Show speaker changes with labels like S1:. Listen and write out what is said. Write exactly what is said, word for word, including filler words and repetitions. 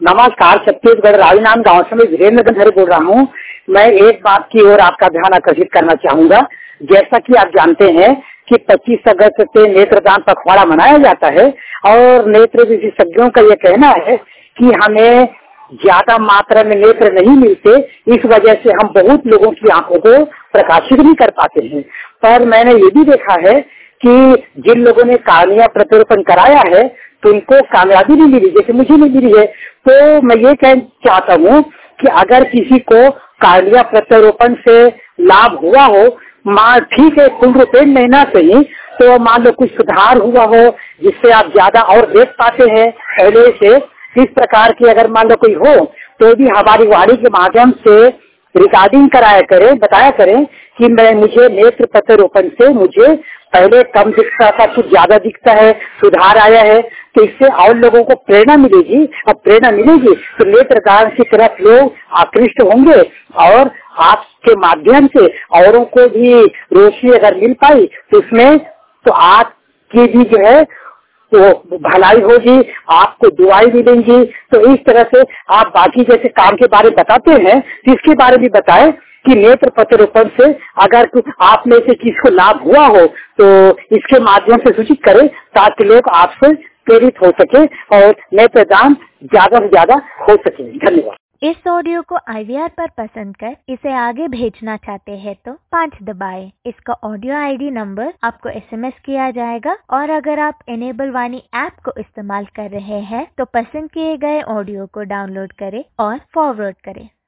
S1: नमस्कार, छत्तीसगढ़ राजनांद गांव से मैं वीरेंद्र गंधर बोल रहा हूं। मैं एक बात की ओर आपका ध्यान आकर्षित करना चाहूंगा। जैसा कि आप जानते हैं कि पच्चीस अगस्त से नेत्रदान पखवाड़ा मनाया जाता है और नेत्र विशेषज्ञों का यह कहना है कि हमें ज्यादा मात्रा में नेत्र नहीं मिलते, इस वजह से हम बहुत लोगों की आंखों को प्रकाशित नहीं कर पाते हैं। पर मैंने ये भी देखा है कि जिन लोगों ने कार्निया प्रत्यारोपण कराया है तो उनको कामयाबी नहीं मिली, जैसे मुझे नहीं मिली है। तो मैं ये कहना चाहता हूँ कि अगर किसी को कार्निया प्रत्यारोपण से लाभ हुआ हो, मां ठीक है फुल रुपये नहीं ना सही, तो मान लो कुछ सुधार हुआ हो जिससे आप ज्यादा और देख पाते हैं पहले से, इस प्रकार की अगर मान लो कोई हो तो भी हमारी वाणी के माध्यम से रिकॉर्डिंग कराया करें, बताया करें कि मैं मुझे नेत्र प्रत्यारोपण से मुझे पहले कम दिखता था, कुछ ज्यादा दिखता है, सुधार आया है। तो इससे और लोगों को प्रेरणा मिलेगी। अब प्रेरणा मिलेगी तो नेत्रदान की तरफ लोग आकृष्ट होंगे और आपके माध्यम से औरों को भी रोशनी अगर मिल पाई तो उसमें तो आपकी भी जो है तो भलाई होगी, आपको दुआई मिलेंगी। तो इस तरह से आप बाकी जैसे काम के बारे में बताते हैं तो इसके बारे में बताएं कि नेत्र प्रत्यारोपण से अगर आप में से किसी को लाभ हुआ हो तो इसके माध्यम से सूचित करें ताकि लोग आपसे प्रेरित हो सके और नेत्रदान ज्यादा से ज्यादा हो सके। धन्यवाद।
S2: इस ऑडियो को आई वी आर पर पसंद कर इसे आगे भेजना चाहते हैं तो पाँच दबाएं। इसका ऑडियो आई डी नंबर आपको एस एम एस किया जाएगा और अगर आप इनेबल वाणी ऐप को इस्तेमाल कर रहे हैं तो पसंद किए गए ऑडियो को डाउनलोड करें और फॉरवर्ड करें।